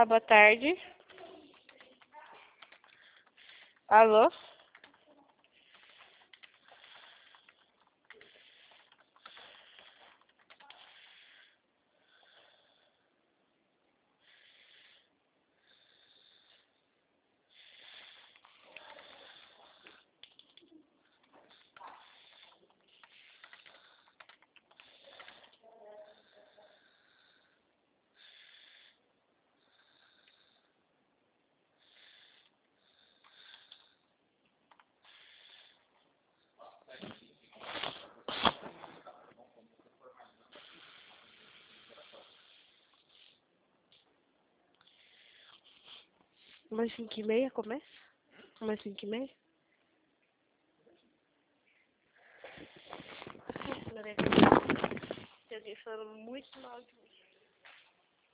Olá, boa tarde. Alô? Umas 5h30 começa? Umas 5h30? Tem alguém falando muito mal de